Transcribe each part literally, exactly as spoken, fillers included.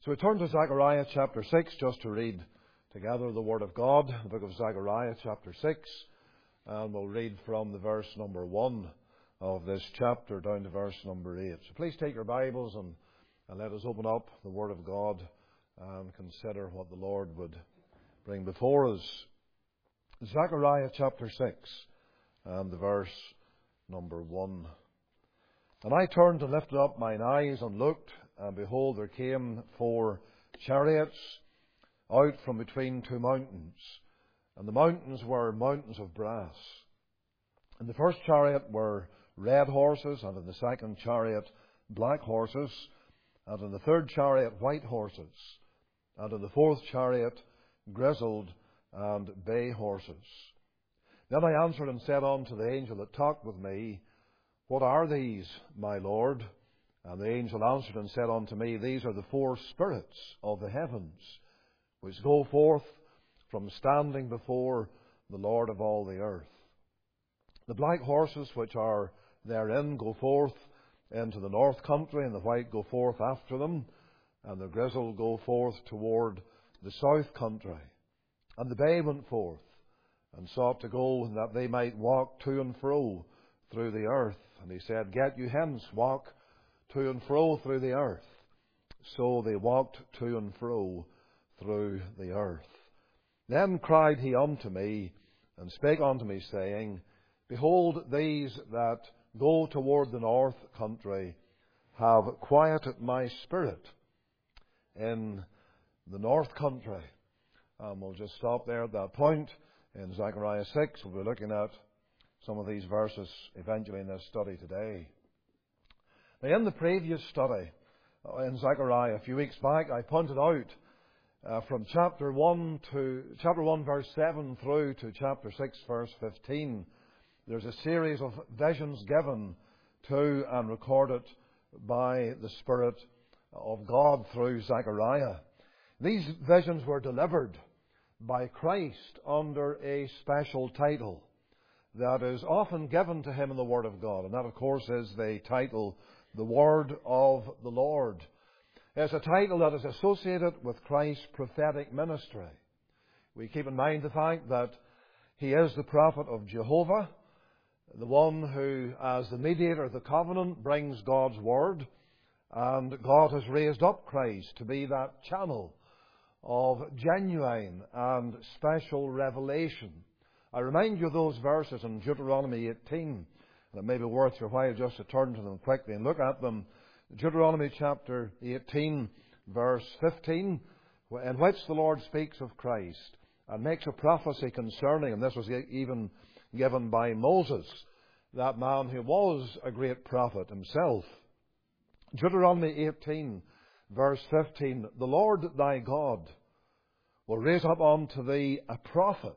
So we turn to Zechariah chapter six just to read together the Word of God, the book of Zechariah chapter six, and we'll read from the verse number one of this chapter down to verse number eight. So please take your Bibles and, and let us open up the Word of God and consider what the Lord would bring before us. Zechariah chapter six and the verse number one. And I turned and lifted up mine eyes and looked, and behold, there came four chariots out from between two mountains. And the mountains were mountains of brass. In the first chariot were red horses, and in the second chariot black horses, and in the third chariot white horses, and in the fourth chariot grizzled and bay horses. Then I answered and said unto the angel that talked with me, What are these, my Lord? And the angel answered and said unto me, These are the four spirits of the heavens, which go forth from standing before the Lord of all the earth. The black horses which are therein go forth into the north country, and the white go forth after them, and the grizzled go forth toward the south country. And the bay went forth, and sought to go, that they might walk to and fro through the earth. And he said, Get you hence, walk to and fro through the earth. So they walked to and fro through the earth. Then cried he unto me, and spake unto me, saying, Behold, these that go toward the north country have quieted my spirit in the north country. And we'll just stop there at that point in Zechariah six. We'll be looking at some of these verses eventually in this study today. Now, in the previous study in Zechariah a few weeks back, I pointed out uh, from chapter one to chapter one verse seven through to chapter six verse fifteen, there's a series of visions given to and recorded by the Spirit of God through Zechariah. These visions were delivered by Christ under a special title that is often given to him in the Word of God. And that, of course, is the title, The Word of the Lord. It's a title that is associated with Christ's prophetic ministry. We keep in mind the fact that he is the prophet of Jehovah, the one who, as the mediator of the covenant, brings God's Word. And God has raised up Christ to be that channel of genuine and special revelation. I remind you of those verses in Deuteronomy eighteen, and it may be worth your while just to turn to them quickly and look at them. Deuteronomy chapter eighteen, verse fifteen, in which the Lord speaks of Christ and makes a prophecy concerning him. This was even given by Moses, that man who was a great prophet himself. Deuteronomy eighteen, verse fifteen, The Lord thy God will raise up unto thee a prophet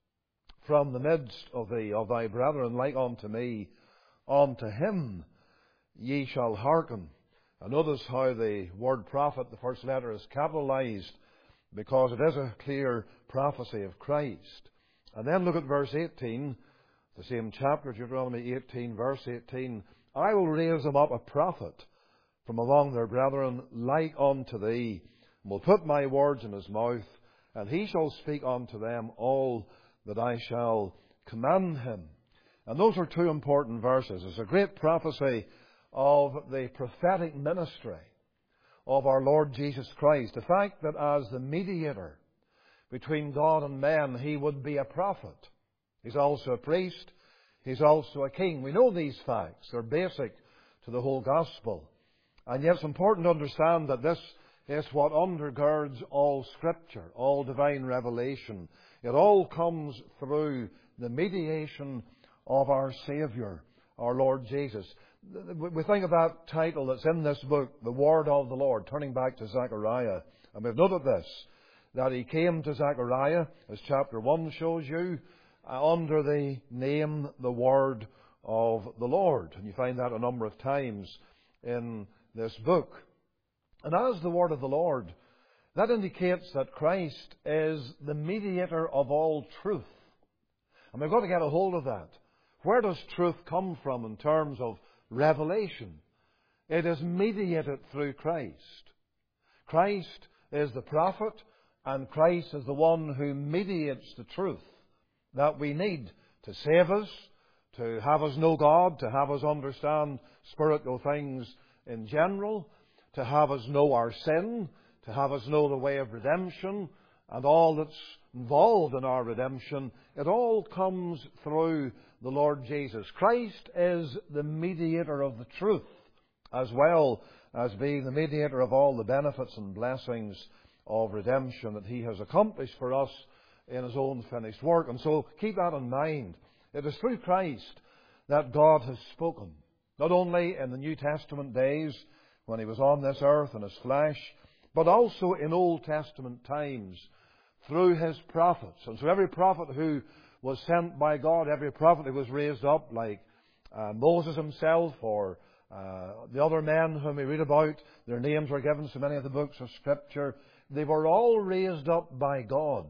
from the midst of thee, of thy brethren, like unto me. Unto him ye shall hearken. And notice how the word prophet, the first letter, is capitalized, because it is a clear prophecy of Christ. And then look at verse eighteen, the same chapter, Deuteronomy eighteen, verse eighteen. I will raise them up a prophet from among their brethren, like unto thee, and will put my words in his mouth, and he shall speak unto them all that I shall command him. And those are two important verses. It's a great prophecy of the prophetic ministry of our Lord Jesus Christ. The fact that as the mediator between God and men, he would be a prophet. He's also a priest. He's also a king. We know these facts. They're basic to the whole gospel. And yet it's important to understand that this is what undergirds all Scripture, all divine revelation. It all comes through the mediation of our Saviour, our Lord Jesus. We think of that title that's in this book, The Word of the Lord, turning back to Zechariah. And we've noted this, that he came to Zechariah, as chapter one shows you, under the name, the Word of the Lord. And you find that a number of times in this book. And as the Word of the Lord, that indicates that Christ is the mediator of all truth. And we've got to get a hold of that. Where does truth come from in terms of revelation? It is mediated through Christ. Christ is the prophet, and Christ is the one who mediates the truth that we need to save us, to have us know God, to have us understand spiritual things in general, to have us know our sin, to have us know the way of redemption, and all that's involved in our redemption. It all comes through the Lord Jesus. Christ is the mediator of the truth, as well as being the mediator of all the benefits and blessings of redemption that He has accomplished for us in His own finished work. And so keep that in mind. It is through Christ that God has spoken, not only in the New Testament days when He was on this earth in His flesh, but also in Old Testament times through His prophets. And so every prophet who was sent by God, every prophet who was raised up, like uh, Moses himself or uh, the other men whom we read about, their names were given to many of the books of Scripture, they were all raised up by God.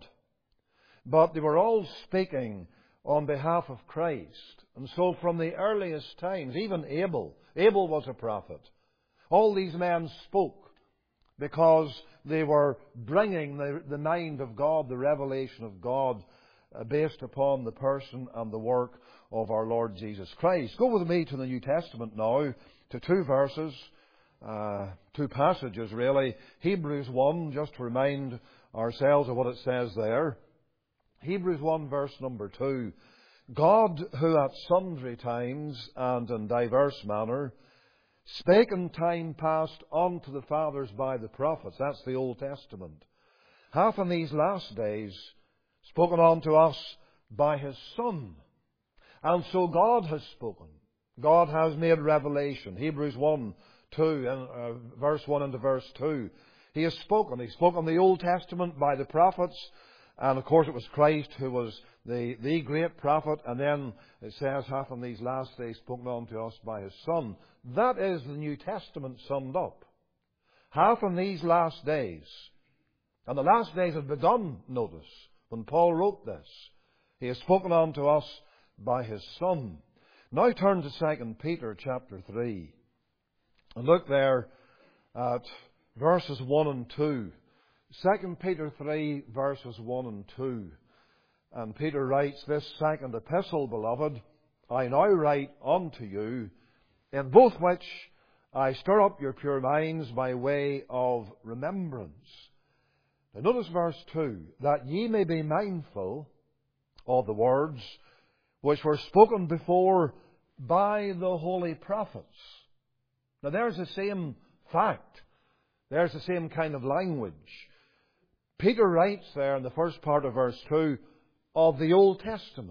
But they were all speaking on behalf of Christ. And so from the earliest times, even Abel, Abel was a prophet. All these men spoke because they were bringing the, the mind of God, the revelation of God, uh, based upon the person and the work of our Lord Jesus Christ. Go with me to the New Testament now, to two verses, uh, two passages really. Hebrews one, just to remind ourselves of what it says there. Hebrews one, verse number two. God, who at sundry times and in diverse manner spake in time past unto the fathers by the prophets, that's the Old Testament, hath in these last days spoken unto us by His Son. And so God has spoken. God has made revelation. Hebrews one, two, and, uh, verse one into verse two. He has spoken. He spoke in the Old Testament by the prophets. And of course it was Christ who was the, the great prophet. And then it says, hath in these last days spoken unto us by His Son. That is the New Testament summed up. Hath in these last days. And the last days have begun, notice, when Paul wrote this. He has spoken unto us by His Son. Now turn to Second Peter chapter three. And look there at verses one and two. Second Peter three, verses one and two. And Peter writes, This second epistle, beloved, I now write unto you, in both which I stir up your pure minds by way of remembrance. Now notice verse two, that ye may be mindful of the words which were spoken before by the holy prophets. Now there's the same fact. There's the same kind of language. Peter writes there in the first part of verse two of the Old Testament.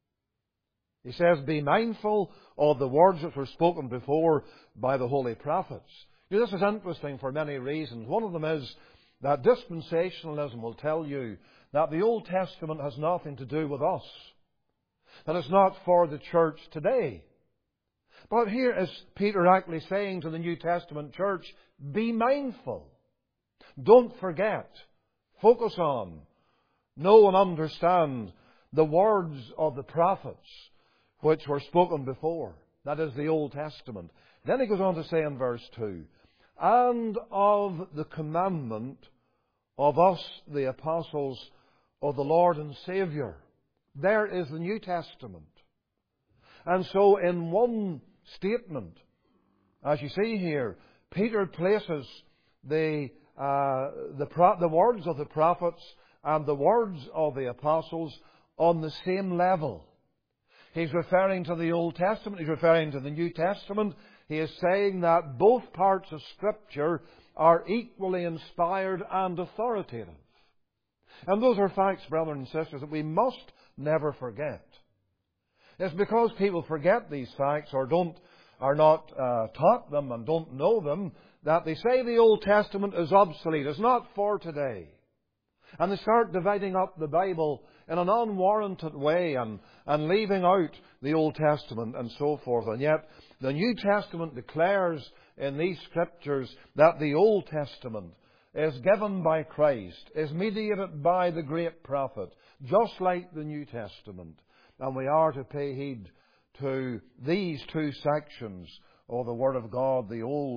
He says, be mindful of the words that were spoken before by the holy prophets. You know, this is interesting for many reasons. One of them is that dispensationalism will tell you that the Old Testament has nothing to do with us. That it's not for the church today. But here is Peter actually saying to the New Testament church, be mindful. Don't forget. Focus on, know and understand the words of the prophets which were spoken before. That is the Old Testament. Then he goes on to say in verse two, and of the commandment of us, the apostles of the Lord and Saviour. There is the New Testament. And so in one statement, as you see here, Peter places the uh, the, pro- the words of the prophets and the words of the apostles on the same level. He's referring to the Old Testament, he's referring to the New Testament. He is saying that both parts of Scripture are equally inspired and authoritative. And those are facts, brothers and sisters, that we must never forget. It's because people forget these facts or don't, are not uh, taught them and don't know them, that they say the Old Testament is obsolete. It's not for today. And they start dividing up the Bible in an unwarranted way and, and leaving out the Old Testament and so forth. And yet the New Testament declares in these Scriptures that the Old Testament is given by Christ, is mediated by the great prophet, just like the New Testament. And we are to pay heed to these two sections of the Word of God, the Old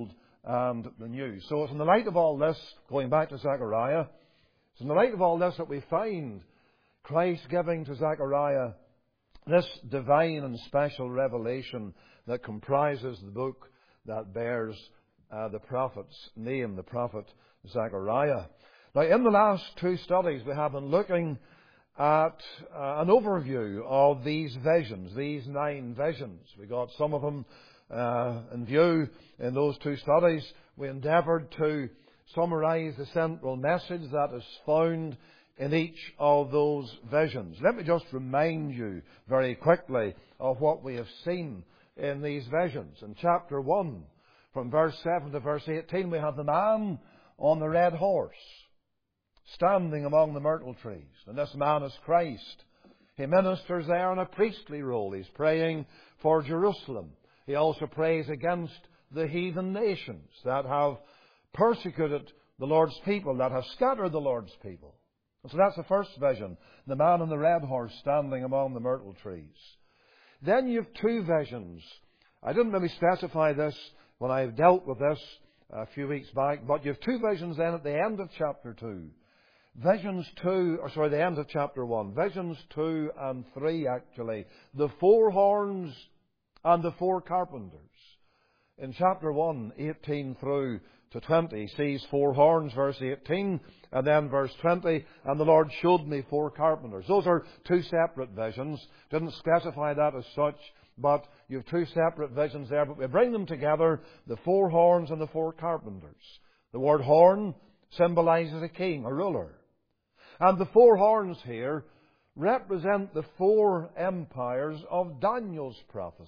and the new. So it's in the light of all this, going back to Zechariah, it's in the light of all this that we find Christ giving to Zechariah this divine and special revelation that comprises the book that bears uh, the prophet's name, the prophet Zechariah. Now, in the last two studies, we have been looking at uh, an overview of these visions, these nine visions. We got some of them uh, in view in those two studies. We endeavoured to summarize the central message that is found in each of those visions. Let me just remind you very quickly of what we have seen in these visions. In chapter one, from verse seven to verse eighteen, we have the man on the red horse, standing among the myrtle trees. And this man is Christ. He ministers there in a priestly role. He's praying for Jerusalem. He also prays against the heathen nations that have persecuted the Lord's people, that have scattered the Lord's people. And so that's the first vision, the man on the red horse standing among the myrtle trees. Then you have two visions. I didn't really specify this when I dealt with this a few weeks back, but you have two visions then at the end of chapter two. Visions two, or sorry, the end of chapter one. Visions two and three, actually. The four horns and the four carpenters. In chapter one, eighteen through to twenty, sees four horns, verse eighteen, and then verse twenty, and the Lord showed me four carpenters. Those are two separate visions. Didn't specify that as such, but you have two separate visions there, but we bring them together, the four horns and the four carpenters. The word horn symbolizes a king, a ruler. And the four horns here represent the four empires of Daniel's prophecy.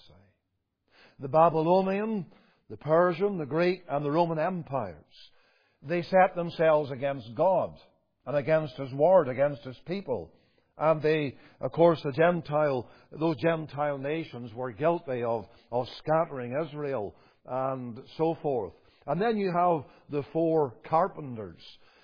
The Babylonian, the Persian, the Greek, and the Roman empires. They set themselves against God and against His Word, against His people. And they, of course, the Gentile, those Gentile nations were guilty of, of scattering Israel and so forth. And then you have the four carpenters.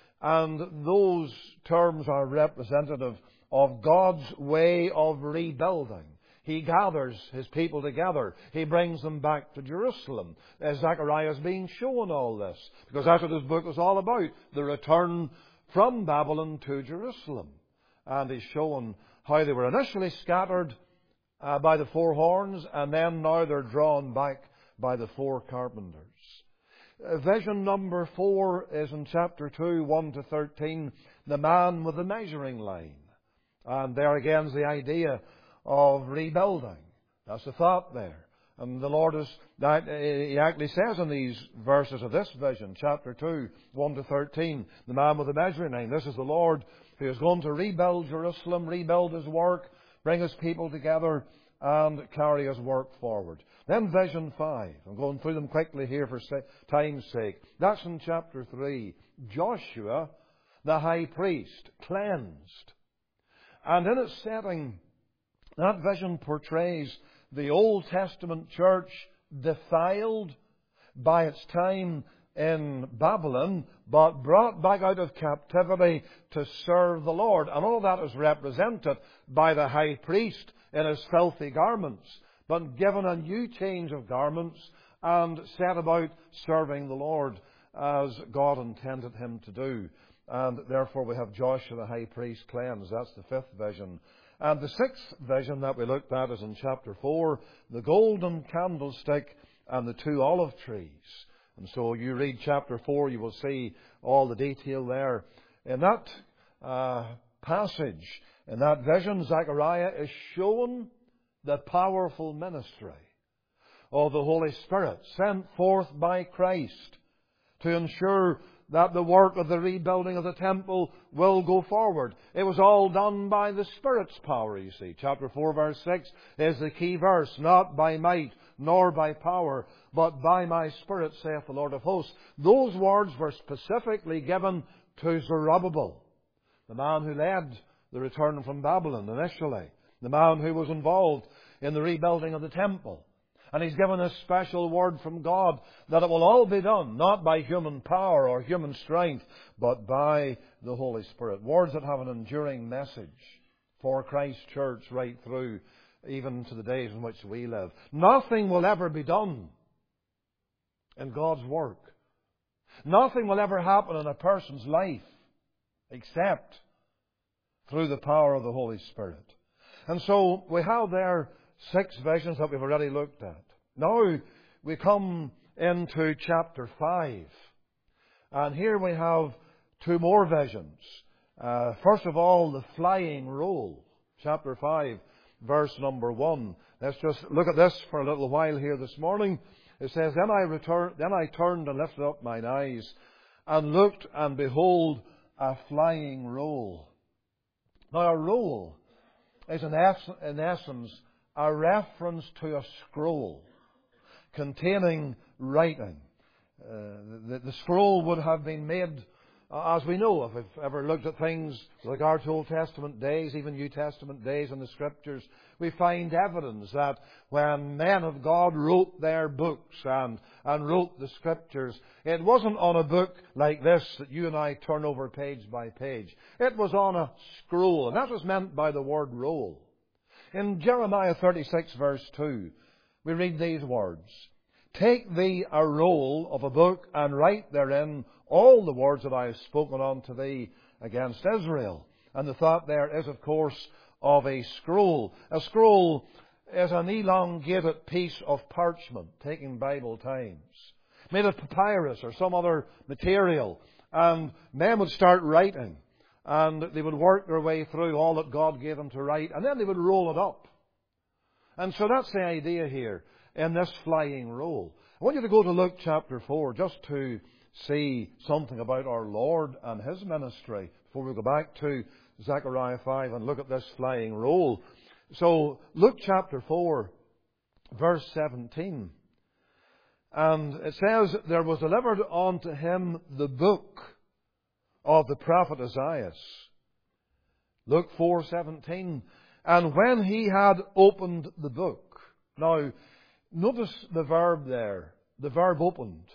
And those terms are representative of God's way of rebuilding. He gathers His people together. He brings them back to Jerusalem. As Zechariah is being shown all this, because that's what this book is all about, the return from Babylon to Jerusalem. And he's shown how they were initially scattered uh, by the four horns, and then now they're drawn back by the four carpenters. Uh, vision number four is in chapter two, one to thirteen, the man with the measuring line. And there again is the idea of rebuilding. That's the thought there. And the Lord is, that He actually says in these verses of this vision, chapter two, one to thirteen, the man with the measuring line. This is the Lord who is going to rebuild Jerusalem, rebuild His work, bring His people together, and carry His work forward. Then vision five. I'm going through them quickly here for time's sake. That's in chapter three. Joshua, the high priest, cleansed. And in its setting, that vision portrays the Old Testament church defiled by its time in Babylon, but brought back out of captivity to serve the Lord. And all that is represented by the high priest in his filthy garments, but given a new change of garments and set about serving the Lord as God intended him to do. And therefore we have Joshua the high priest cleansed. That's the fifth vision. And the sixth vision that we looked at is in chapter four, the golden candlestick and the two olive trees. And so you read chapter four, you will see all the detail there. In that uh, passage, in that vision, Zechariah is shown the powerful ministry of the Holy Spirit sent forth by Christ to ensure that the work of the rebuilding of the temple will go forward. It was all done by the Spirit's power, you see. Chapter four, verse six is the key verse. Not by might, nor by power, but by my Spirit, saith the Lord of hosts. Those words were specifically given to Zerubbabel, the man who led the return from Babylon initially, the man who was involved in the rebuilding of the temple. And he's given a special word from God that it will all be done, not by human power or human strength, but by the Holy Spirit. Words that have an enduring message for Christ's church right through, even to the days in which we live. Nothing will ever be done in God's work Nothing will ever happen in a person's life except through the power of the Holy Spirit. And so we have there six visions that we've already looked at. Now we come into chapter five. And here we have two more visions. Uh, first of all, the flying roll. Chapter five, verse number one. Let's just look at this for a little while here this morning. It says, Then I returned, then I turned and lifted up mine eyes, and looked, and behold, a flying roll. Now a roll is in, es- in essence a reference to a scroll containing writing. Uh, the, the scroll would have been made, uh, as we know, if we've ever looked at things with regard to Old Testament days, even New Testament days in the Scriptures, we find evidence that when men of God wrote their books and, and wrote the Scriptures, it wasn't on a book like this that you and I turn over page by page. It was on a scroll, and that was meant by the word roll. In Jeremiah thirty-six, verse two, we read these words, Take thee a roll of a book, and write therein all the words that I have spoken unto thee against Israel. And the thought there is, of course, of a scroll. A scroll is an elongated piece of parchment, taking Bible times, made of papyrus or some other material. And men would start writing, and they would work their way through all that God gave them to write, and then they would roll it up. And so that's the idea here in this flying roll. I want you to go to Luke chapter four just to see something about our Lord and His ministry before we go back to Zechariah five and look at this flying roll. So, Luke chapter four, verse seventeen. And it says, There was delivered unto him the book of the prophet Isaiah. Luke four seventeen. And when he had opened the book. Now, notice the verb there. The verb opened.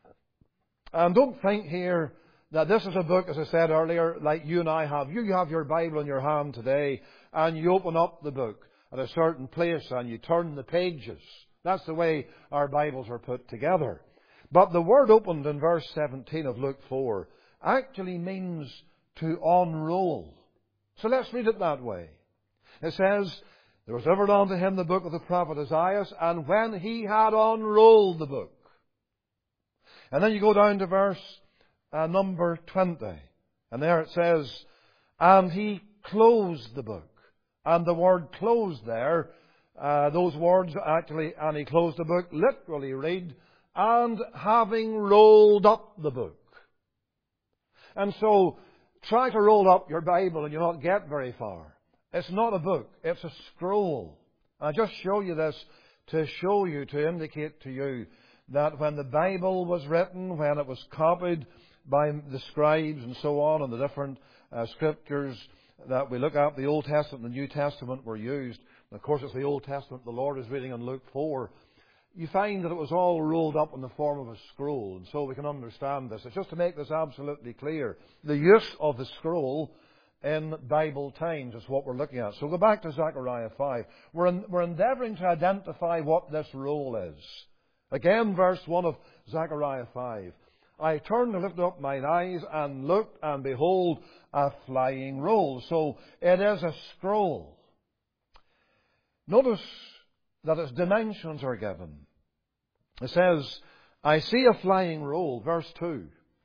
And don't think here that this is a book, as I said earlier, like you and I have. You have your Bible in your hand today, and you open up the book at a certain place, and you turn the pages. That's the way our Bibles are put together. But the word opened in verse seventeen of Luke four actually means to unroll. So let's read it that way. It says, There was delivered unto him the book of the prophet Isaiah, and when he had unrolled the book. And then you go down to verse uh, number twenty. And there it says, And he closed the book. And the word closed there, uh, those words actually, and he closed the book, literally read, and having rolled up the book. And so, try to roll up your Bible and you'll not get very far. It's not a book, it's a scroll. I just show you this to show you, to indicate to you that when the Bible was written, when it was copied by the scribes and so on, and the different uh, scriptures that we look at, the Old Testament and the New Testament were used. And of course, it's the Old Testament the Lord is reading in Luke four. You find that it was all rolled up in the form of a scroll, and so we can understand this. It's just to make this absolutely clear. The use of the scroll in Bible times is what we're looking at. So go back to Zechariah five. We're, in, we're endeavouring to identify what this roll is. Again, verse one of Zechariah five. I turned and lifted up mine eyes and looked, and behold, a flying roll. So it is a scroll. Notice that its dimensions are given. It says, I see a flying roll, verse two.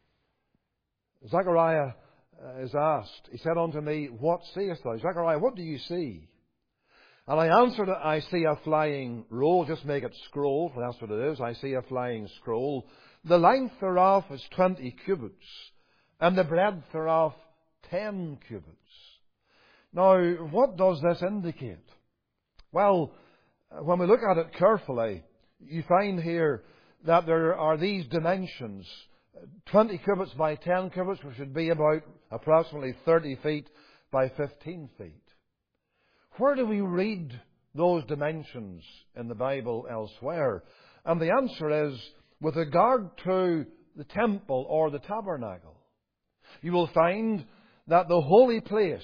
Zechariah uh, is asked, he said unto me, What seest thou? Zechariah, what do you see? And I answered, I see a flying roll, just make it scroll, for that's what it is. I see a flying scroll. The length thereof is twenty cubits, and the breadth thereof ten cubits. Now, what does this indicate? Well, when we look at it carefully, you find here that there are these dimensions, twenty cubits by ten cubits, which would be about approximately thirty feet by fifteen feet. Where do we read those dimensions in the Bible elsewhere? And the answer is, with regard to the temple or the tabernacle, you will find that the holy place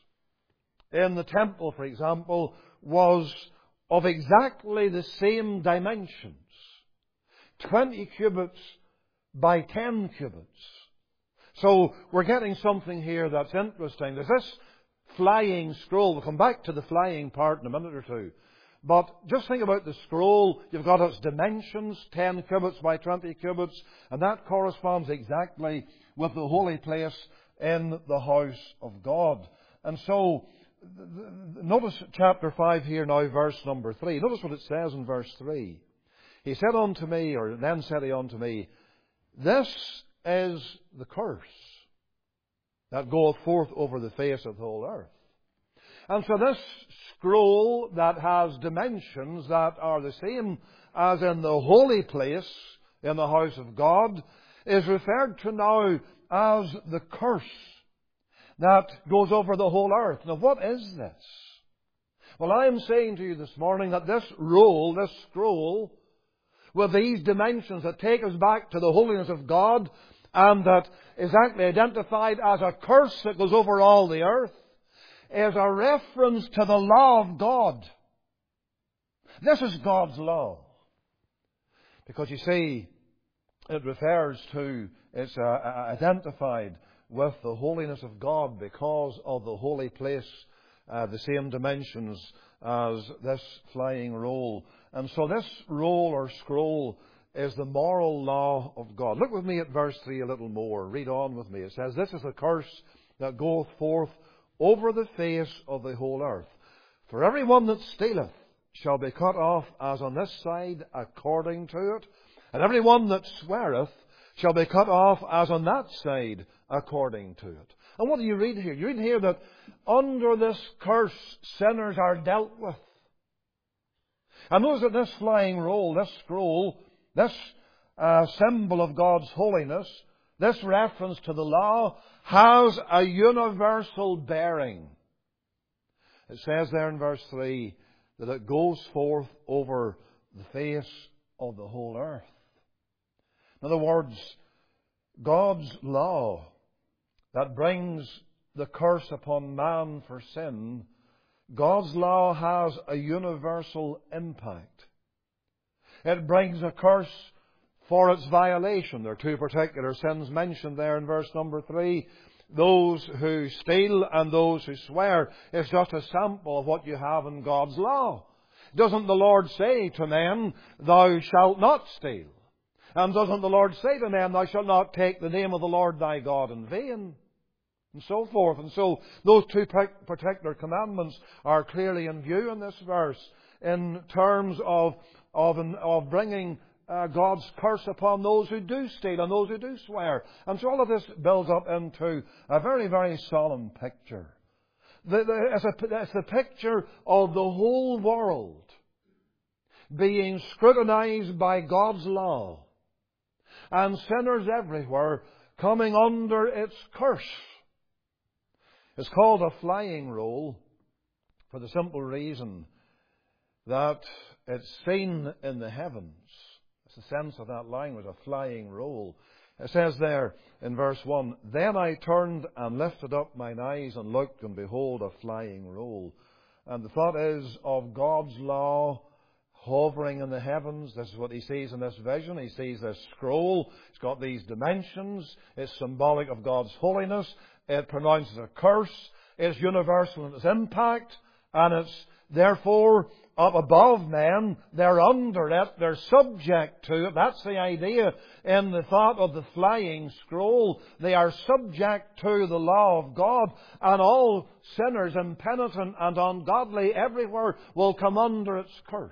in the temple, for example, was of exactly the same dimensions, twenty cubits by ten cubits. So we're getting something here that's interesting. There's this flying scroll. We'll come back to the flying part in a minute or two. But just think about the scroll. You've got its dimensions, ten cubits by twenty cubits, and that corresponds exactly with the holy place in the house of God. And so, notice chapter five here now, verse number three. Notice what it says in verse three. He said unto me, or then said he unto me, this is the curse that goeth forth over the face of the whole earth. And so this scroll that has dimensions that are the same as in the holy place in the house of God is referred to now as the curse that goes over the whole earth. Now what is this? Well, I am saying to you this morning that this roll, this scroll, with these dimensions that take us back to the holiness of God and that is actually identified as a curse that goes over all the earth, is a reference to the law of God. This is God's law. Because you see, it refers to, it's uh, identified with the holiness of God because of the holy place, uh, the same dimensions as this flying roll. And so this roll or scroll is the moral law of God. Look with me at verse three a little more. Read on with me. It says, this is the curse that goeth forth over the face of the whole earth. For every one that stealeth shall be cut off as on this side according to it, and every one that sweareth shall be cut off as on that side according to it. And what do you read here? You read here that under this curse sinners are dealt with. And notice that this flying roll, this scroll, this uh, symbol of God's holiness, this reference to the law, has a universal bearing. It says there in verse three that it goes forth over the face of the whole earth. In other words, God's law that brings the curse upon man for sin, God's law has a universal impact. It brings a curse for its violation. There are two particular sins mentioned there in verse number three. Those who steal and those who swear is just a sample of what you have in God's law. Doesn't the Lord say to men, thou shalt not steal? And doesn't the Lord say to men, thou shalt not take the name of the Lord thy God in vain? And so forth. And so those two particular commandments are clearly in view in this verse in terms of, of, of bringing uh, God's curse upon those who do steal and those who do swear. And so all of this builds up into a very, very solemn picture. The, the, it's, a, it's the picture of the whole world being scrutinized by God's law and sinners everywhere coming under its curse. It's called a flying roll for the simple reason that it's seen in the heavens. It's the sense of that language, a flying roll. It says there in verse one, then I turned and lifted up mine eyes and looked, and behold, a flying roll. And the thought is of God's law hovering in the heavens. This is what he sees in this vision. He sees this scroll. It's got these dimensions. It's symbolic of God's holiness. It pronounces a curse. It's universal in its impact. And it's therefore up above men. They're under it. They're subject to it. That's the idea in the thought of the flying scroll. They are subject to the law of God. And all sinners, impenitent and ungodly everywhere, will come under its curse.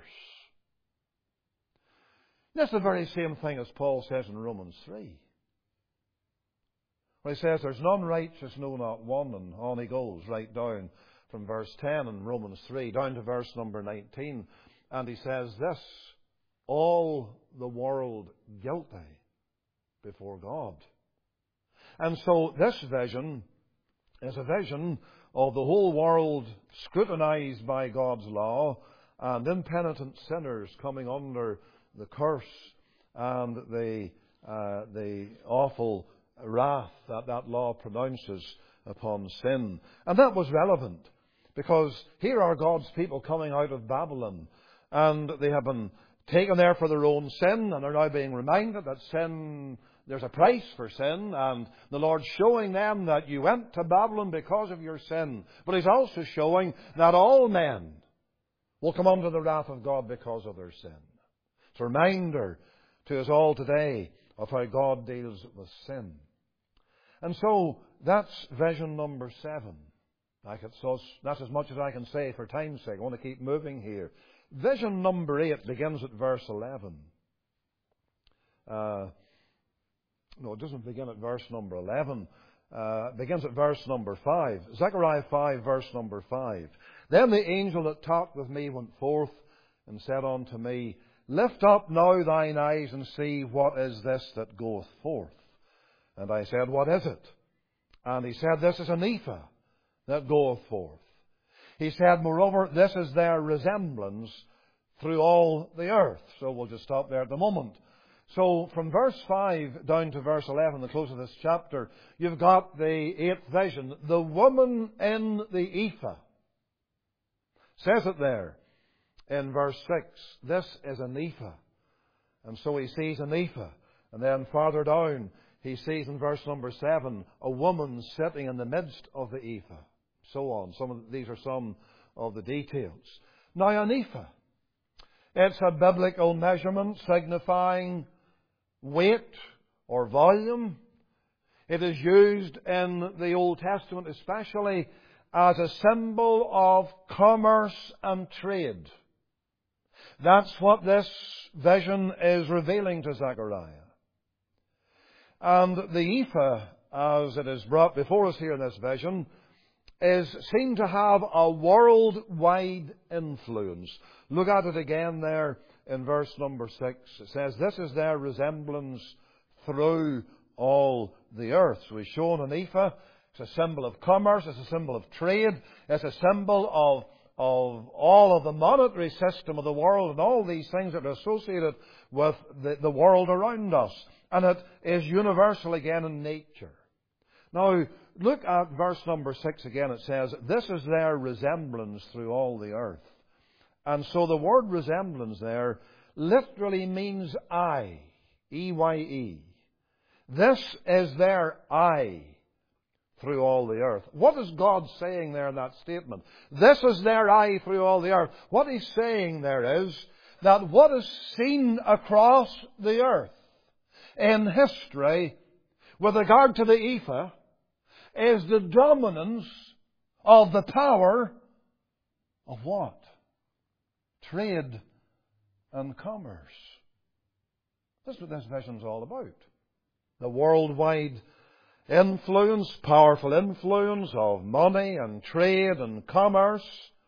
That's the very same thing as Paul says in Romans three. Where he says, there's none righteous, no, not one. And on he goes, right down from verse ten in Romans three, down to verse number nineteen. And he says this, all the world guilty before God. And so this vision is a vision of the whole world scrutinized by God's law and impenitent sinners coming under the curse and the, uh, the awful wrath that that law pronounces upon sin. And that was relevant because here are God's people coming out of Babylon, and they have been taken there for their own sin, and they're now being reminded that sin there's a price for sin, and the Lord's showing them that you went to Babylon because of your sin. But He's also showing that all men will come under the wrath of God because of their sin. It's a reminder to us all today of how God deals with sin. And so, that's vision number seven. Like it's so, that's as much as I can say for time's sake. I want to keep moving here. Vision number eight begins at verse eleven. Uh, no, it doesn't begin at verse number eleven. Uh, it begins at verse number five. Zechariah five, verse number five. Then the angel that talked with me went forth and said unto me, Lift up now thine eyes and see what is this that goeth forth. And I said, What is it? And he said, This is an ephah that goeth forth. He said, Moreover, this is their resemblance through all the earth. So we'll just stop there at the moment. So from verse five down to verse eleven, the close of this chapter, you've got the eighth vision. The woman in the ephah. Says it there in verse six. This is an ephah. And so he sees an ephah. And then farther down, he sees in verse number seven, a woman sitting in the midst of the ephah. So on. Some of these are some of the details. Now, an ephah. It's a biblical measurement signifying weight or volume. It is used in the Old Testament especially as a symbol of commerce and trade. That's what this vision is revealing to Zechariah. And the ephah, as it is brought before us here in this vision, is seen to have a worldwide influence. Look at it again there in verse number six. It says, This is their resemblance through all the earth. So we've shown an ephah. It's a symbol of commerce. It's a symbol of trade. It's a symbol of, of all of the monetary system of the world and all these things that are associated with the, the world around us. And it is universal again in nature. Now, look at verse number six again. It says, This is their resemblance through all the earth. And so the word resemblance there literally means eye. E Y E. This is their eye through all the earth. What is God saying there in that statement? This is their eye through all the earth. What He's saying there is that what is seen across the earth in history with regard to the ephah is the dominance of the power of what? Trade and commerce. That's what this vision's all about. The worldwide influence, powerful influence of money and trade and commerce.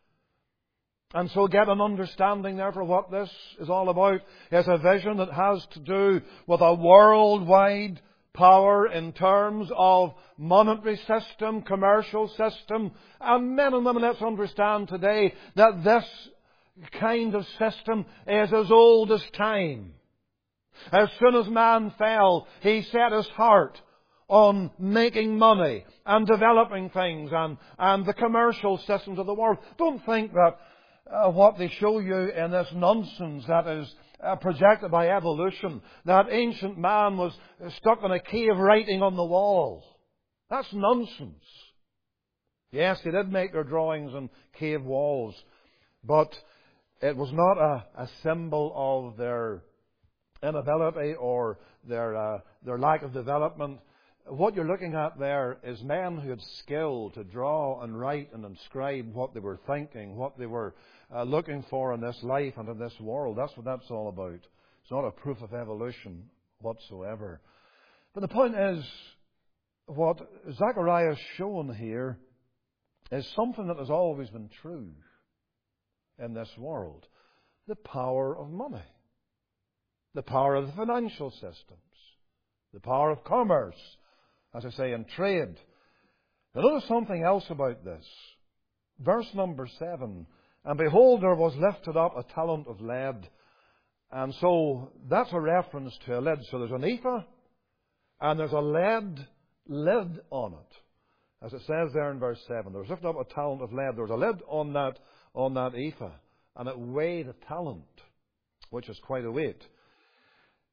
And so get an understanding there for what this is all about. It's a vision that has to do with a worldwide power in terms of monetary system, commercial system. And men and women, let's understand today that this kind of system is as old as time. As soon as man fell, he set his heart on making money and developing things and, and the commercial systems of the world. Don't think that uh, what they show you in this nonsense that is uh, projected by evolution, that ancient man was stuck in a cave writing on the wall. That's nonsense. Yes, they did make their drawings on cave walls, but it was not a, a symbol of their inability or their uh, their lack of development. What you're looking at there is men who had skill to draw and write and inscribe what they were thinking, what they were uh, looking for in this life and in this world. That's what that's all about. It's not a proof of evolution whatsoever. But the point is, what Zechariah is shown here is something that has always been true in this world. The power of money. The power of the financial systems. The power of commerce. As I say, in trade. Now notice something else about this. Verse number seven. And behold, there was lifted up a talent of lead. And so that's a reference to a lid. So there's an ephah and there's a lead lid on it. As it says there in verse seven. There was lifted up a talent of lead. There was a lid on that, on that ephah. And it weighed a talent, which is quite a weight.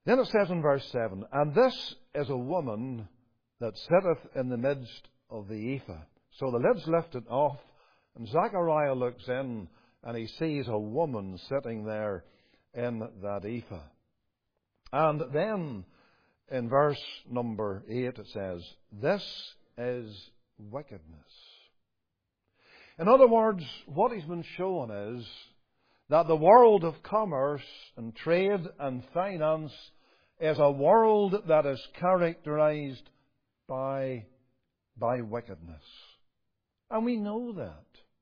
Then it says in verse seven, and this is a woman that sitteth in the midst of the ephah. So the lid's lifted off, and Zechariah looks in, and he sees a woman sitting there in that ephah. And then in verse number eight it says, this is wickedness. In other words, what he's been showing is that the world of commerce and trade and finance is a world that is characterized by, by wickedness. And we know that.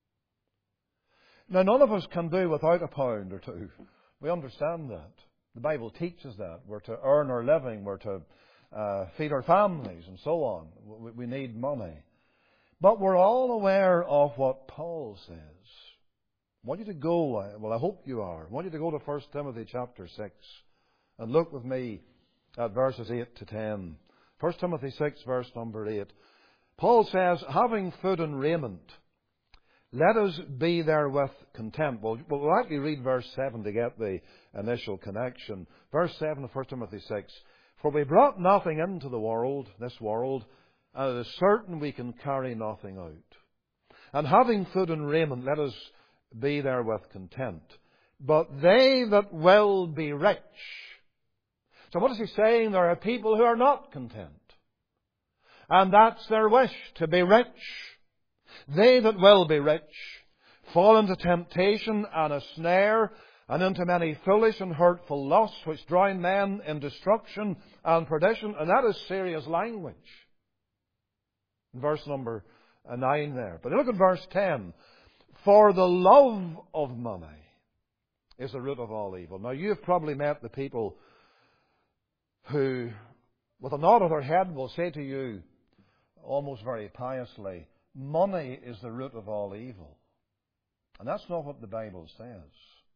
Now, none of us can do without a pound or two. We understand that. The Bible teaches that. We're to earn our living. We're to uh, feed our families and so on. We, we need money. But we're all aware of what Paul says. I want you to go, well, I hope you are. I want you to go to First Timothy chapter six and look with me at verses eight to ten. First Timothy six, verse number eight. Paul says, having food and raiment, let us be therewith content. Well, we'll actually read verse seven to get the initial connection. Verse seven of First Timothy six. For we brought nothing into the world, this world, and it is certain we can carry nothing out. And having food and raiment, let us be therewith content. But they that will be rich. So what is he saying? There are people who are not content. And that's their wish, to be rich. They that will be rich fall into temptation and a snare, and into many foolish and hurtful lusts, which drown men in destruction and perdition. And that is serious language. Verse number nine there. But look at verse ten. For the love of money is the root of all evil. Now, you've probably met the people who, with a nod of their head, will say to you, almost very piously, money is the root of all evil. And that's not what the Bible says.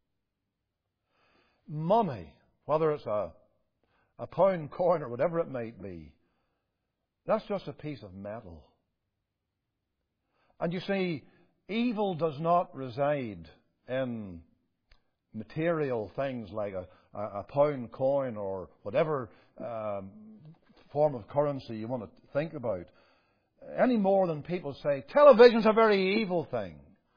Money, whether it's a, a pound coin or whatever it might be, that's just a piece of metal. And you see, evil does not reside in material things like a, a, a pound coin or whatever um, form of currency you want to think about. Any more than people say, television's a very evil thing.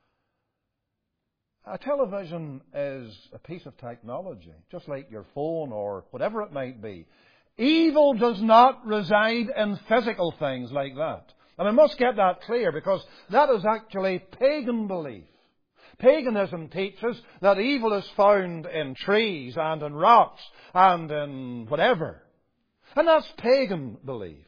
A television is a piece of technology, just like your phone or whatever it might be. Evil does not reside in physical things like that. And I must get that clear, because that is actually pagan belief. Paganism teaches that evil is found in trees and in rocks and in whatever. And that's pagan belief.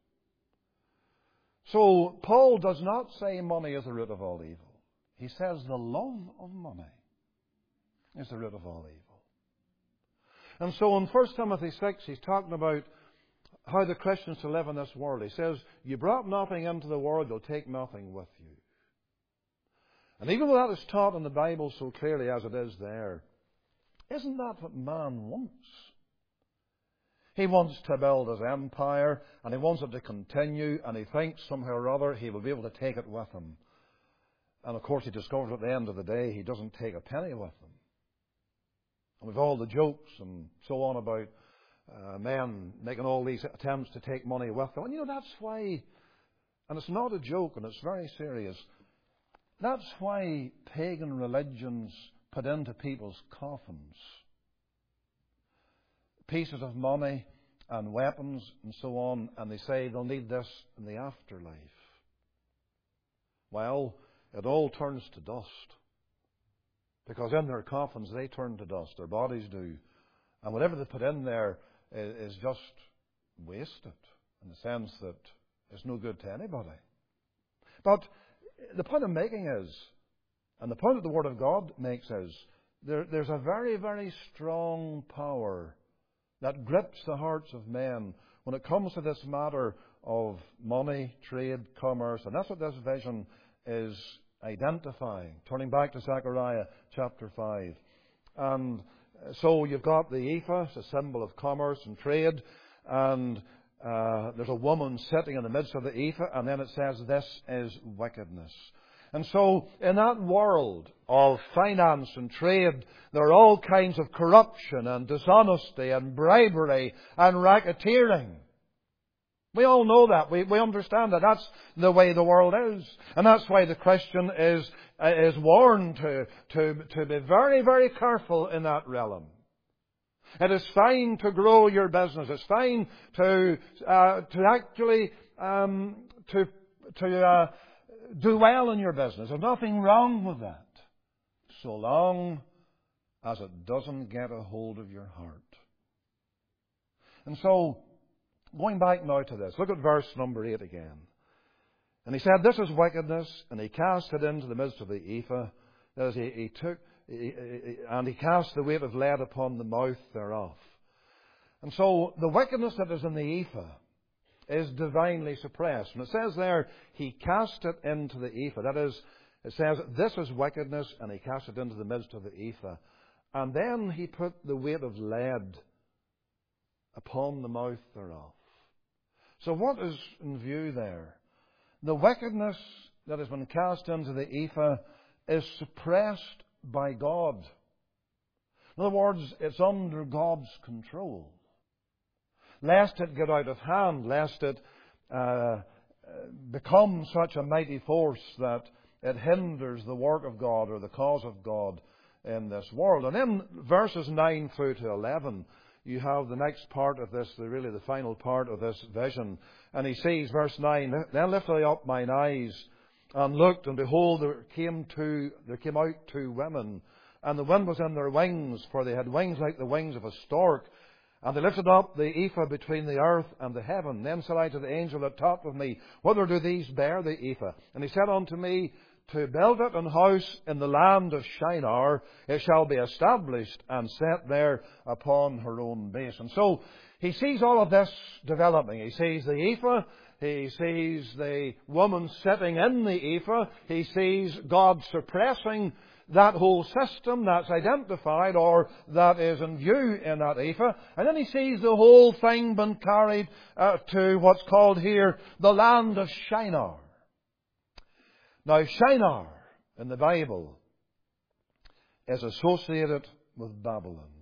So Paul does not say money is the root of all evil. He says the love of money is the root of all evil. And so in First Timothy six, he's talking about how the Christians to live in this world. He says, you brought nothing into the world, you'll take nothing with you. And even though that is taught in the Bible so clearly as it is there, isn't that what man wants? He wants to build his empire, and he wants it to continue, and he thinks somehow or other he will be able to take it with him. And of course he discovers at the end of the day he doesn't take a penny with him. And with all the jokes and so on about uh, men making all these attempts to take money with them. And you know, that's why, and it's not a joke and it's very serious, that's why pagan religions put into people's coffins pieces of money and weapons and so on, and they say they'll need this in the afterlife. Well, it all turns to dust. Because in their coffins they turn to dust, their bodies do. And whatever they put in there is just wasted, in the sense that it's no good to anybody. But the point I'm making is, and the point that the Word of God makes is, there, there's a very, very strong power that grips the hearts of men when it comes to this matter of money, trade, commerce. And that's what this vision is identifying. Turning back to Zechariah chapter five. And so you've got the ephah, it's a symbol of commerce and trade. And uh, there's a woman sitting in the midst of the ephah. And then it says, this is wickedness. And so, in that world of finance and trade, there are all kinds of corruption and dishonesty and bribery and racketeering. We all know that. We, we understand that. That's the way the world is. And that's why the Christian is, is warned to, to, to be very, very careful in that realm. It is fine to grow your business. It's fine to, uh, to actually, um, to, to, uh, do well in your business. There's nothing wrong with that, so long as it doesn't get a hold of your heart. And so, going back now to this, look at verse number eight again. And he said, "This is wickedness, and he cast it into the midst of the ephah. That is, he, he took, he, he, and he cast the weight of lead upon the mouth thereof." And so, the wickedness that is in the ephah is divinely suppressed. And it says there, he cast it into the ephah. That is, it says, this is wickedness, and he cast it into the midst of the ephah. And then he put the weight of lead upon the mouth thereof. So what is in view there? The wickedness that has been cast into the ephah is suppressed by God. In other words, it's under God's control. Lest it get out of hand, lest it uh, become such a mighty force that it hinders the work of God or the cause of God in this world. And in verses nine through to eleven, you have the next part of this, the, really the final part of this vision. And he sees, verse nine, "Then lifted I up mine eyes and looked, and behold, there came two, there came out two women, and the wind was in their wings, for they had wings like the wings of a stork. And they lifted up the ephah between the earth and the heaven. Then said I to the angel that talked with me, Whither do these bear the ephah? And he said unto me, To build it an house in the land of Shinar. It shall be established and set there upon her own base." And so he sees all of this developing. He sees the ephah. He sees the woman sitting in the ephah. He sees God suppressing that whole system that's identified or that is in view in that ephah. And then he sees the whole thing being carried uh, to what's called here the land of Shinar. Now, Shinar in the Bible is associated with Babylon.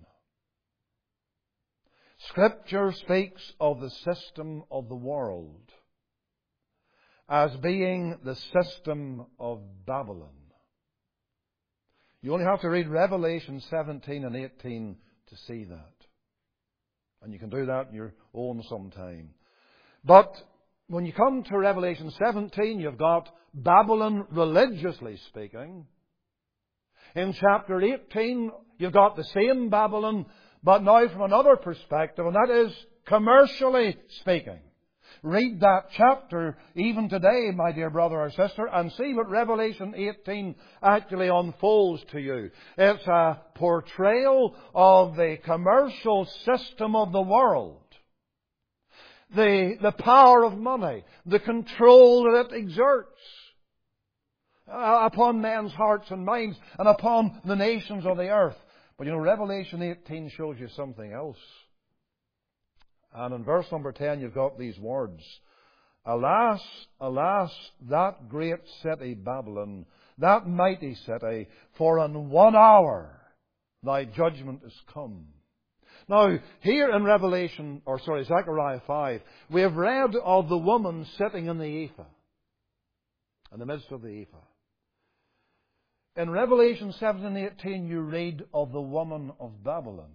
Scripture speaks of the system of the world as being the system of Babylon. You only have to read Revelation seventeen and eighteen to see that. And you can do that in your own sometime. But when you come to Revelation seventeen, you've got Babylon religiously speaking. In chapter eighteen, you've got the same Babylon, but now from another perspective, and that is commercially speaking. Read that chapter even today, my dear brother or sister, and see what Revelation eighteen actually unfolds to you. It's a portrayal of the commercial system of the world. The, the power of money, the control that it exerts uh, upon men's hearts and minds and upon the nations of the earth. But you know, Revelation eighteen shows you something else. And in verse number ten, you've got these words. "Alas, alas, that great city Babylon, that mighty city, for in one hour thy judgment is come." Now, here in Revelation, or sorry, Zechariah five, we have read of the woman sitting in the ephah, in the midst of the ephah. In Revelation seventeen and eighteen, you read of the woman of Babylon.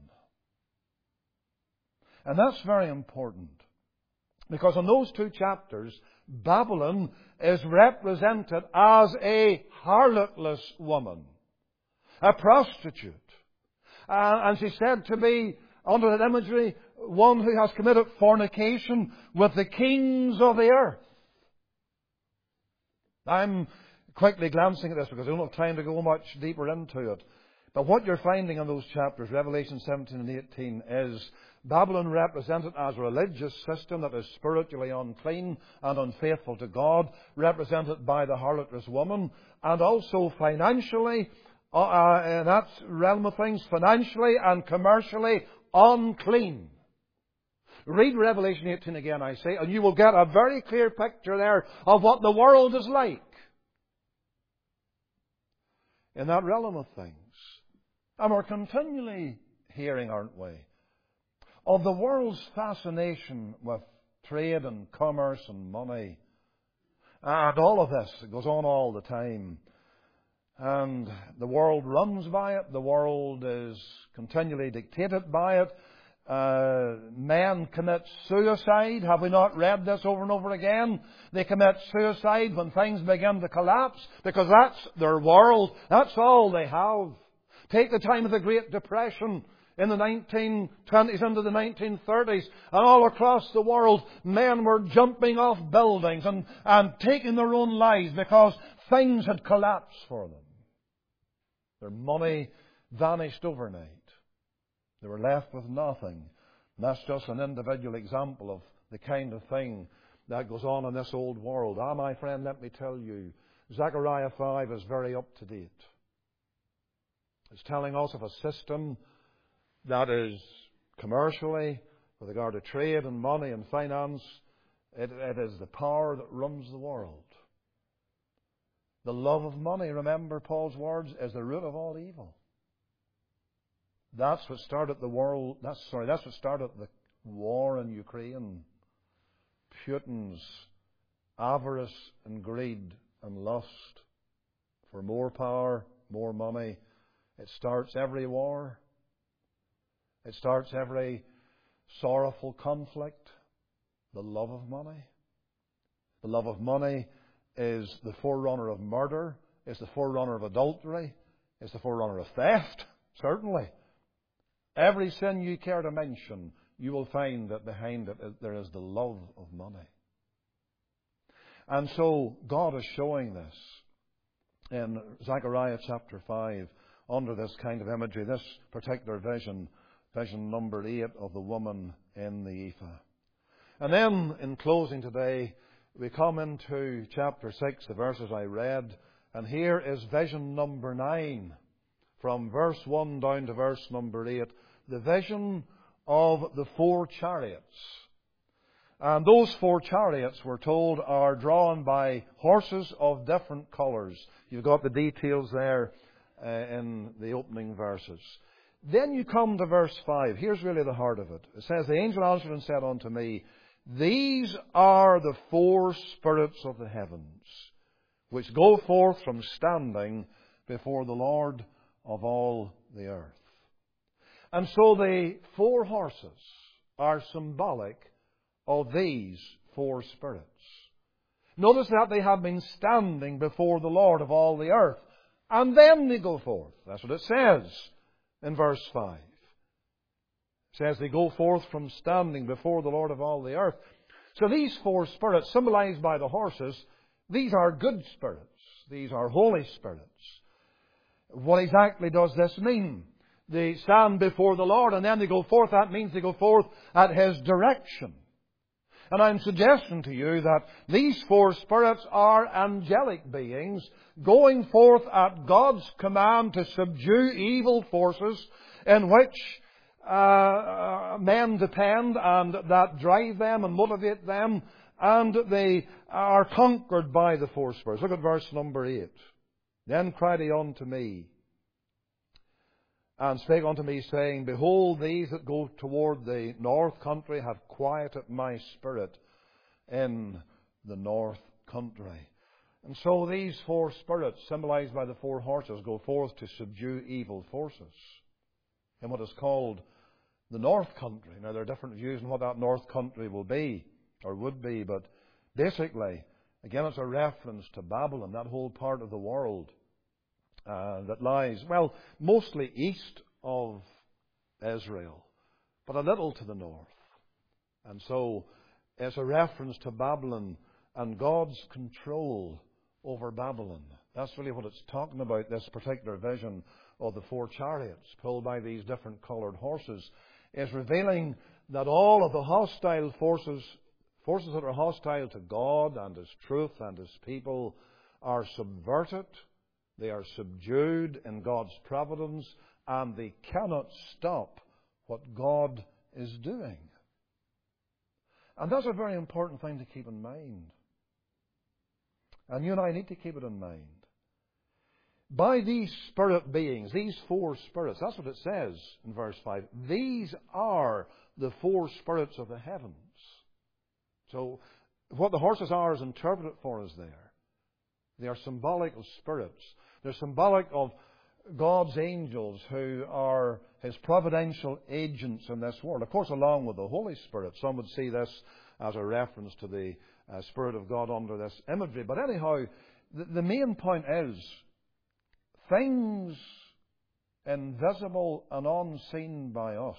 And that's very important, because in those two chapters, Babylon is represented as a harlotless woman, a prostitute. Uh, and she's said to be, under that imagery, one who has committed fornication with the kings of the earth. I'm quickly glancing at this because I don't have time to go much deeper into it. But what you're finding in those chapters, Revelation seventeen and eighteen, is Babylon represented as a religious system that is spiritually unclean and unfaithful to God, represented by the harlotless woman, and also financially, uh, uh, in that realm of things, financially and commercially unclean. Read Revelation eighteen again, I say, and you will get a very clear picture there of what the world is like. in that realm of things. And we're continually hearing, aren't we, of the world's fascination with trade and commerce and money. And all of this, it goes on all the time. And the world runs by it. The world is continually dictated by it. Uh, men commit suicide. Have we not read this over and over again? They commit suicide when things begin to collapse because that's their world. That's all they have. Take the time of the Great Depression in the nineteen twenties into the nineteen thirties, and all across the world men were jumping off buildings and, and taking their own lives because things had collapsed for them. Their money vanished overnight. They were left with nothing. And that's just an individual example of the kind of thing that goes on in this old world. Ah, my friend, let me tell you, Zechariah five is very up to date. It's telling us of a system that is commercially, with regard to trade and money and finance, it, it is the power that runs the world. The love of money, remember Paul's words, is the root of all evil. That's what started the world, that's, sorry, that's what started the war in Ukraine. Putin's avarice and greed and lust for more power, more money. It starts every war. It starts every sorrowful conflict. The love of money. The love of money is the forerunner of murder, is the forerunner of adultery, is the forerunner of theft, certainly. Every sin you care to mention, you will find that behind it there is the love of money. And so God is showing this in Zechariah chapter five under this kind of imagery, this particular vision, vision number eight of the woman in the ephah. And then, in closing today, we come into chapter six, the verses I read, and here is vision number nine, from verse one down to verse number eight, the vision of the four chariots. And those four chariots, we're told, are drawn by horses of different colours. You've got the details there uh, in the opening verses. Then you come to verse five. Here's really the heart of it. It says, the angel answered and said unto me, these are the four spirits of the heavens, which go forth from standing before the Lord of all the earth. And so the four horses are symbolic of these four spirits. Notice that they have been standing before the Lord of all the earth, and then they go forth. That's what it says in verse five. It says they go forth from standing before the Lord of all the earth. So these four spirits, symbolized by the horses, these are good spirits. These are holy spirits. What exactly does this mean? They stand before the Lord and then they go forth. That means they go forth at His direction. And I'm suggesting to you that these four spirits are angelic beings going forth at God's command to subdue evil forces in which uh, men depend and that drive them and motivate them, and they are conquered by the four spirits. Look at verse number eight. Then cried he unto me, and spake unto me, saying, behold, these that go toward the north country have quieted my spirit in the north country. And so these four spirits, symbolized by the four horses, go forth to subdue evil forces in what is called the north country. Now, there are different views on what that north country will be, or would be, but basically, again, it's a reference to Babylon, that whole part of the world Uh, that lies, well, mostly east of Israel, but a little to the north. And so it's a reference to Babylon and God's control over Babylon. That's really what it's talking about, this particular vision of the four chariots pulled by these different coloured horses, is revealing that all of the hostile forces, forces that are hostile to God and His truth and His people, are subverted. They are subdued in God's providence, and they cannot stop what God is doing. And that's a very important thing to keep in mind. And you and I need to keep it in mind. by these spirit beings, these four spirits, that's what it says in verse five. These are the four spirits of the heavens. So, what the horses are is interpreted for us there. They are symbolic of spirits. They're symbolic of God's angels who are His providential agents in this world. Of course, along with the Holy Spirit. Some would see this as a reference to the uh, Spirit of God under this imagery. But anyhow, the, the main point is things invisible and unseen by us.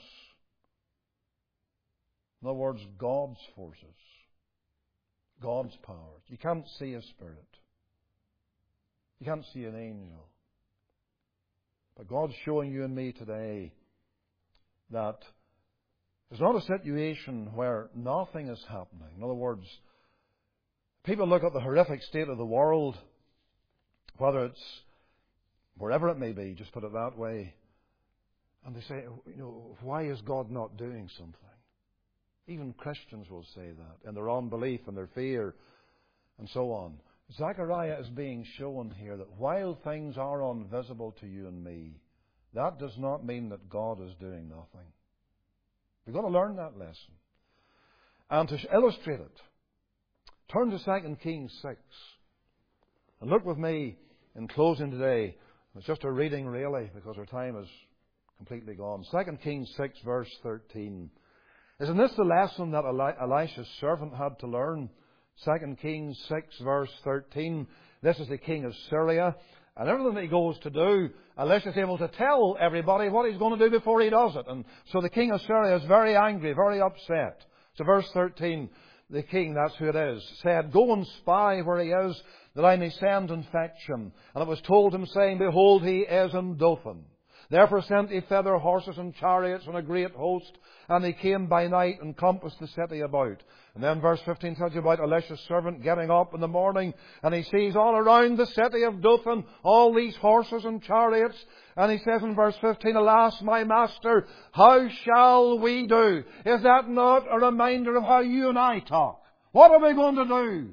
In other words, God's forces. God's powers. You can't see a spirit. You can't see an angel. But God's showing you and me today that there's not a situation where nothing is happening. In other words, people look at the horrific state of the world, whether it's wherever it may be, just put it that way, and they say, you know, why is God not doing something? Even Christians will say that, in their unbelief and their fear and so on. Zechariah is being shown here that while things are invisible to you and me, that does not mean that God is doing nothing. We've got to learn that lesson. And to illustrate it, turn to Second Kings six. And look with me in closing today. It's just a reading really, because our time is completely gone. Second Kings six verse thirteen. Isn't this the lesson that Elisha's servant had to learn? Second Kings six verse thirteen. This is the king of Syria. And everything that he goes to do, Elisha is able to tell everybody what he's going to do before he does it. And so the king of Syria is very angry, very upset. So verse thirteen, the king, that's who it is, said, "Go and spy where he is, that I may send and fetch him." And it was told him, saying, "Behold, he is in Dothan." Therefore sent he feather horses and chariots and a great host, and they came by night and compassed the city about. And then verse fifteen tells you about Elisha's servant getting up in the morning, and he sees all around the city of Dothan all these horses and chariots. And he says in verse fifteen, "Alas, my master, how shall we do?" Is that not a reminder of how you and I talk? What are we going to do?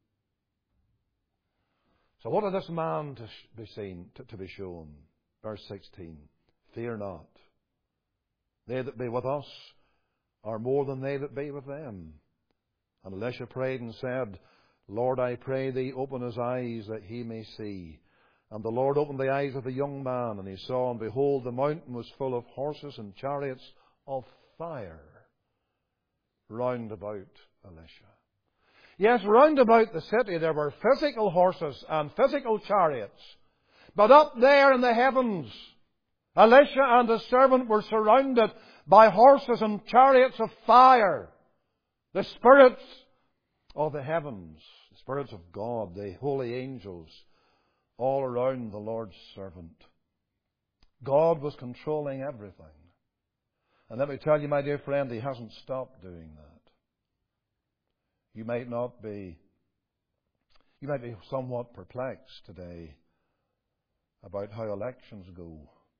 So what is this man to be seen, to, to be shown? Verse sixteen, "Fear not. They that be with us are more than they that be with them." And Elisha prayed and said, "Lord, I pray thee, open his eyes that he may see." And the Lord opened the eyes of the young man, and he saw, and behold, the mountain was full of horses and chariots of fire round about Elisha. Yes, round about the city there were physical horses and physical chariots. But up there in the heavens, Elisha and his servant were surrounded by horses and chariots of fire. The spirits of the heavens, the spirits of God, the holy angels, all around the Lord's servant. God was controlling everything. And let me tell you, my dear friend, He hasn't stopped doing that. You might not be, you might be somewhat perplexed today about how elections go.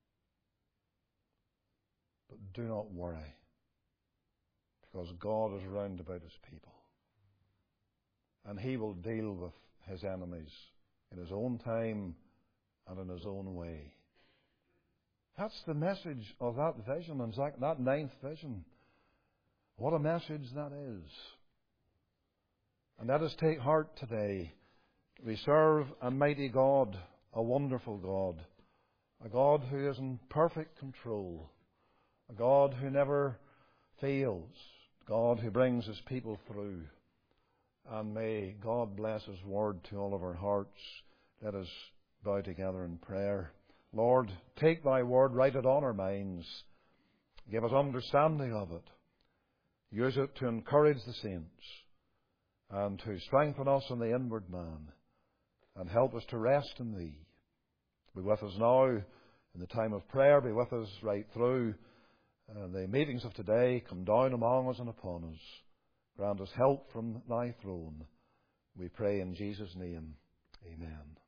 But do not worry, because God is round about His people. And He will deal with His enemies in His own time and in His own way. That's the message of that vision, and that ninth vision. What a message that is. And let us take heart today. We serve a mighty God, a wonderful God, a God who is in perfect control, a God who never fails, a God who brings His people through. And may God bless His word to all of our hearts. Let us bow together in prayer. Lord, take Thy word, write it on our minds. Give us understanding of it. Use it to encourage the saints and to strengthen us in the inward man, and help us to rest in Thee. Be with us now in the time of prayer. Be with us right through uh, the meetings of today. Come down among us and upon us. Grant us help from Thy throne. We pray in Jesus' name. Amen.